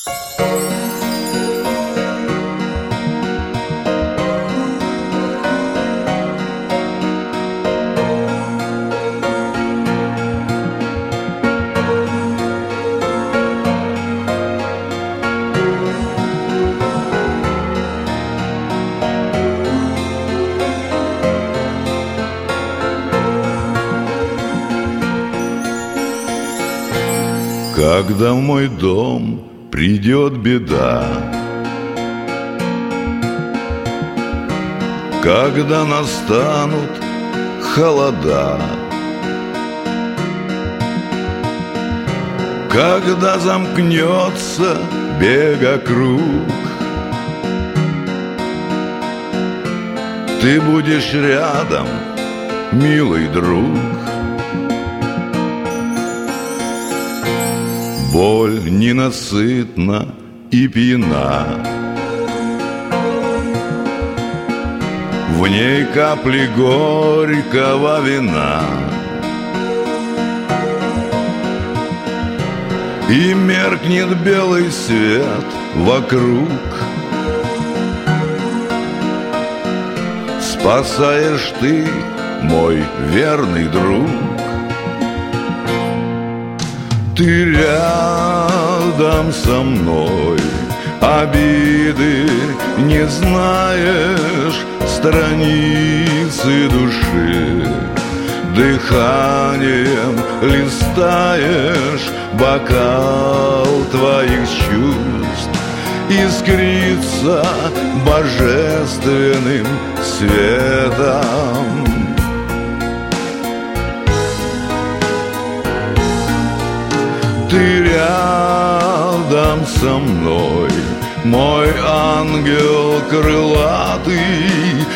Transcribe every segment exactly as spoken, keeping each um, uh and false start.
Когда в мой дом придет беда, когда настанут холода, когда замкнется бега-круг, ты будешь рядом, милый друг. Боль ненасытна и пьяна, в ней капли горького вина, и меркнет белый свет вокруг. Спасаешь ты, мой верный друг. Ты рядом со мной, обиды не знаешь, страницы души. Дыханием листаешь бокал твоих чувств, искрится божественным светом. Ты рядом со мной, мой ангел крылатый,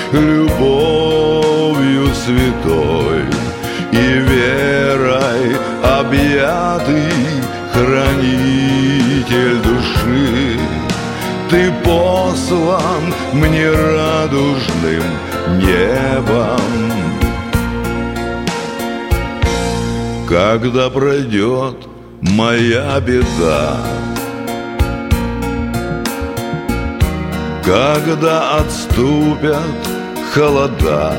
любовью святой и верой объятый, хранитель души. Ты послан мне радужным небом. Когда пройдет моя беда, когда отступят холода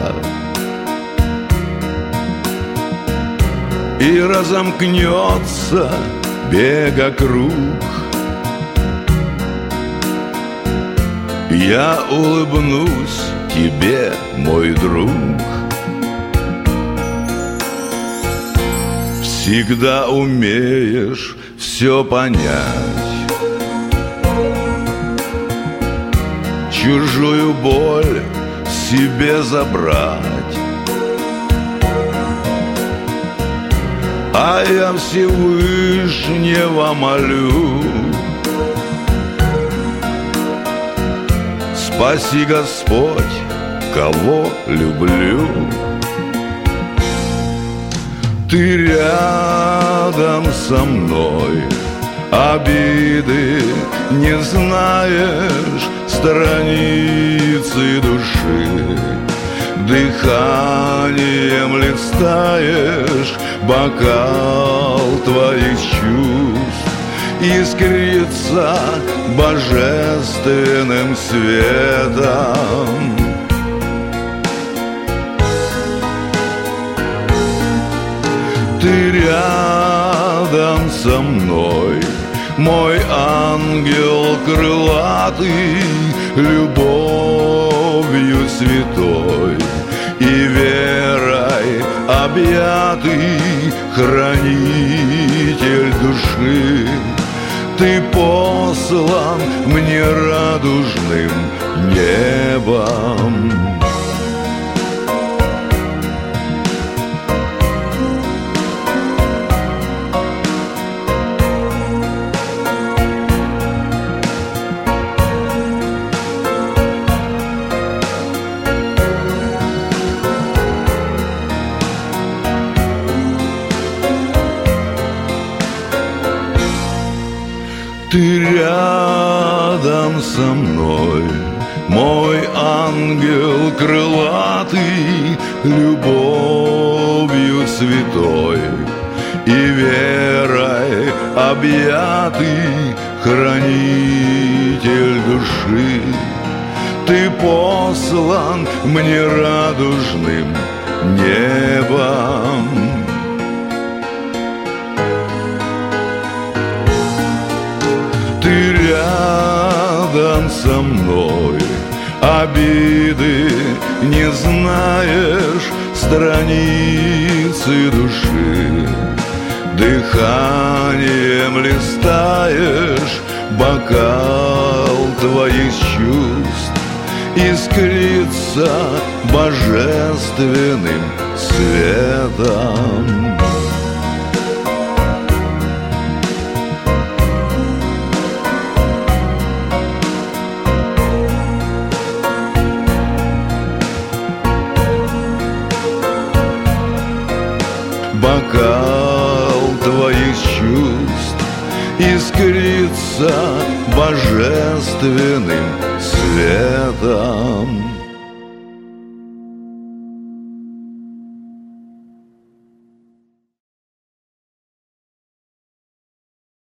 и разомкнется бега-круг, я улыбнусь тебе, мой друг. Всегда умеешь все понять, чужую боль себе забрать, а я Всевышнего молю: спаси, Господь, кого люблю. Ты рядом со мной, обиды не знаешь, страницы души. Дыханием листаешь бокал твоих чувств, искрится божественным светом. Ты рядом со мной, мой ангел крылатый, любовью святой и верой объятый, хранитель души. Ты послан мне радужным небом. Ты рядом со мной, мой ангел крылатый, любовью святой и верой объятый, хранитель души. Ты послан мне радужным небом. Ты рядом со мной, обиды не знаешь, страницы души. Дыханием листаешь бокал твоих чувств, искрится божественным светом. Бокал твоих чувств искрится божественным светом.